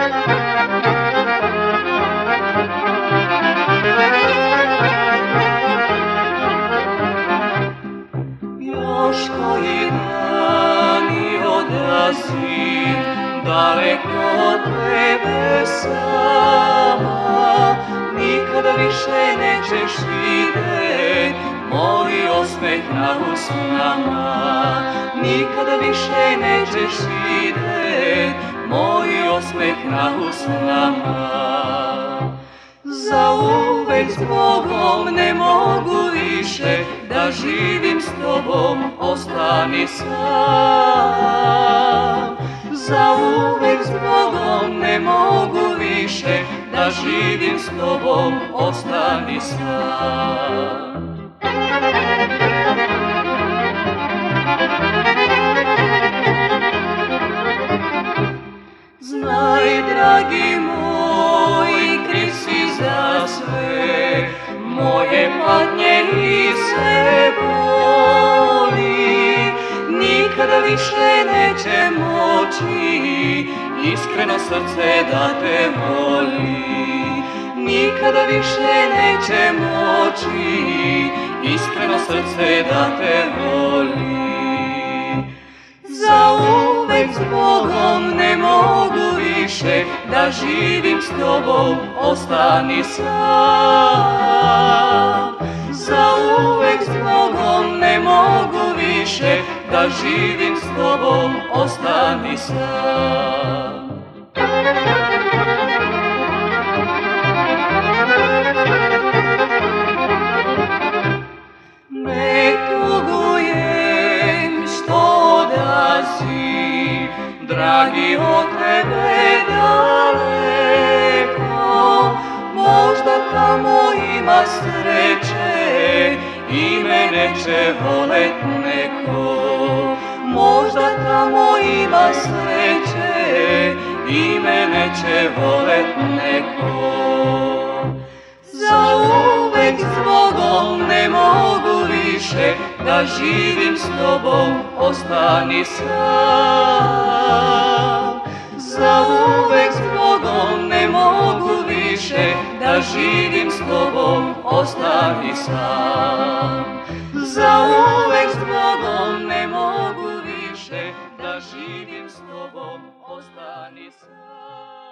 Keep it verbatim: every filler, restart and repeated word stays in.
Još koji dan i odazi, daleko od tebe sama, nikada više nećeš vidjet moj osmeh na usnama. Nikada više nećeš vidjet moj osmeh na usnama. Zauvek s Bogom ne mogu više da živim s tobom, ostani sam. Zauvek s Bogom ne mogu više da živim s tobom, ostani sam. Znaj, dragi moj, kriv si za sve moje patnje i sve boli. Nikada više neće moći iskreno srce da te voli. Nikada više neće moći iskreno srce da te voli. Zauvek s Bogom ne mogu više da živim s tobom, ostani sam. Zauvek s Bogom ne mogu više da živim s tobom, ostani sam. Ne tugujem što da si, dragi, od tebe daleko. Možda tamo ima sreće i mene će volet neko. Možda tamo ima sreće i mene će volet neko. Zauvek s Bogom ne mogu više da živim s tobom, ostani sam. Zauvek s Bogom ne mogu više da živim s tobom, ostani sam. Zauvek s Bogom ne mogu više da živim s tobom, ostani sam.